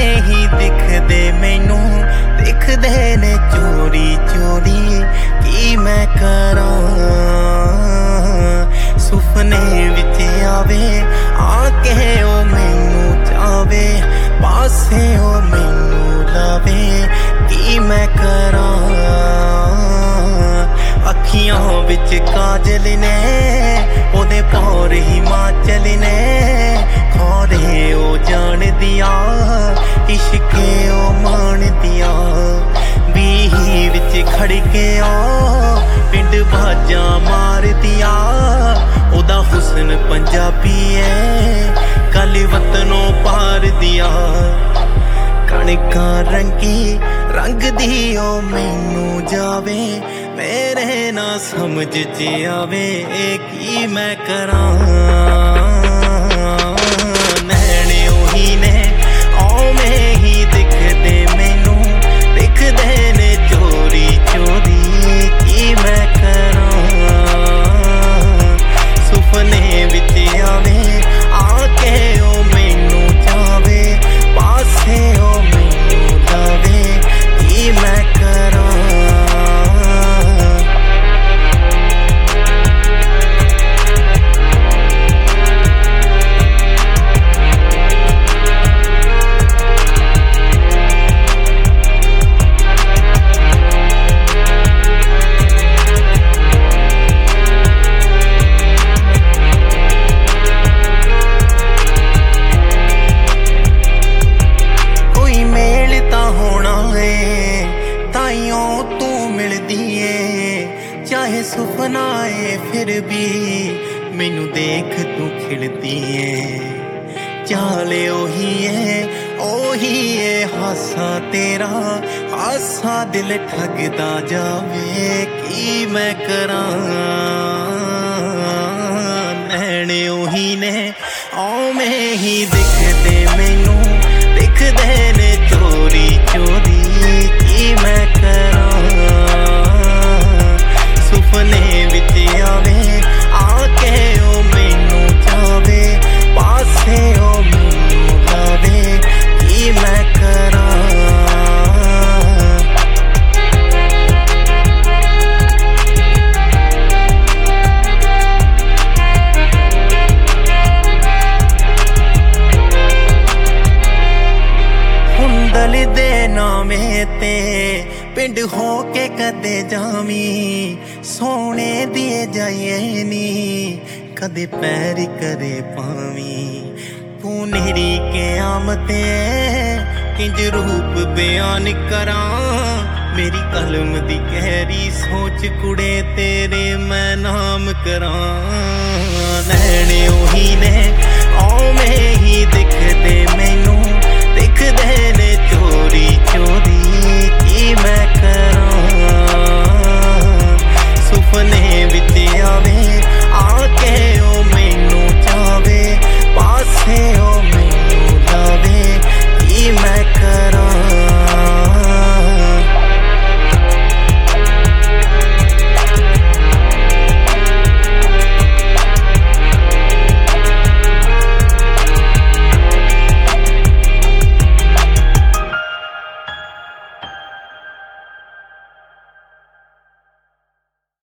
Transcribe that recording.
ਉਵੇਂ ਹੀ ਦਿਖਦੇ ਮੈਨੂੰ, ਦਿਖਦੇ ਨੇ ਚੋਰੀ ਚੋਰੀ। ਕੀ ਮੈਂ ਕਰਾਂ ਸੁਪਨੇ ਵਿੱਚ ਆਵੇ, ਆ ਕੇ ਉਹ ਮੈਨੂੰ ਚਾਵੇ, ਪਾਸੇ ਉਹ ਮੈਨੂੰ ਲਾਵੇ। ਕੀ ਮੈਂ ਕਰਾਂ ਅੱਖੀਆਂ ਵਿੱਚ ਕਾਜਲ ਨੇ, ਉਹਦੇ ਪੌਰ ਹਿਮਾਚਲ ਨੇ। ਖੌਰੇ ਉਹ ਜਾਣਦੀਆਂ, ਇਸ਼ਕੇ ਉਹ ਮਾਣਦੀਆਂ। ਵੀਹ ਵਿੱਚ ਖੜ ਕੇ ਉਹ ਪਿੰਡ ਬਾਜਾਂ ਮਾਰਦੀਆਂ। ਉਹਦਾ ਹੁਸਨ ਪੰਜਾਬੀ ਏ, ਕੱਲ ਵਤਨੋਂ ਪਾਰ ਦੀਆਂ। ਕਣਕਾਂ ਰੰਗੀ ਰੰਗ ਦੀ ਉਹ ਮੈਨੂੰ ਜਾਵੇ, ਮੇਰੇ ਨਾ ਸਮਝ 'ਚ ਆਵੇ ਕੀ ਮੈਂ ਕਰਾਂ। ਨੈਣ ਉਹੀ ਨੇ ਉਵੇਂ ਹੀ ਦਿਖਦੇ ਮੈਨੂੰ, ਦਿਖਦੇ ਨੇ ਚੋਰੀ ਚੋਰੀ। ਕੀ ਮੈਂ ਕਰਾਂ ਸੁਪਨੇ ਵਿੱਚ ਆਵੇ, ਆ ਕੇ ਉਹ ਮੈਨੂੰ ਚਾਵੇ, ਪਾਸੇ ਉਹ ਮੈਨੂੰ ਲਾਵੇ। ਕੀ ਮੈਂ ਕਰਾਂ ਚਾਹੇ ਸੁਪਨਾ ਏ ਫਿਰ ਵੀ ਮੈਨੂੰ ਦੇਖ ਤੂੰ ਖਿੜਦੀ ਏ। ਚਾਲ ਉਹੀ ਏ ਹਾਸਾ ਤੇਰਾ, ਹਾਸਾ ਦਿਲ ਠੱਗਦਾ ਜਾਵੇ। ਕੀ ਮੈਂ ਕਰਾਂ ਨੈਣ ਉਹੀ ਨੇ ਉਵੇਂ ਹੀ ਦਿਖਦੇ ਮੈਨੂੰ, ਦਿਖਦੇ ਨੇ ਚੋਰੀ ਚੋਰੀ। ਕੀ ਮੈਂ ਕਰਾਂ ਸੁਪਨੇ ਵਿੱਚ ਆਵੇ, ਆ ਕੇ ਉਹ ਮੈਨੂੰ ਚਾਵੇ, ਪਾਸੇ ਉਹ ਮੈਨੂੰ ਲਾਵੇ। ਕੀ ਮੈਂ ਕਰਾਂ ਹੁੰਦਲ ਦੇ ਨਾਵੇਂ ਤੇ ਪਿੰਡ ਹੋ ਕੇ ਕਦੇ ਜਾਵੀਂ, ਸੋਹਣੇ ਦੀਏ ਜਾਈਏ ਨੀ ਕਦੇ ਪੈਰ ਕਰੇ ਪਾਵੀਂ। ਤੂੰ ਨੇਰੀ ਕਿਆਮਤ ਕਿੰਜ ਰੂਪ ਬਿਆਨ ਕਰਾਂ, ਮੇਰੀ ਕਲਮ ਦੀ ਗਹਿਰੀ ਸੋਚ ਕੁੜੇ ਤੇਰੇ ਮੈਂ ਨਾਮ ਕਰਾਂ। ਨੈਣ ਉਹੀ ਨੇ ਉਵੇਂ ਹੀ ਦਿਖਦੇ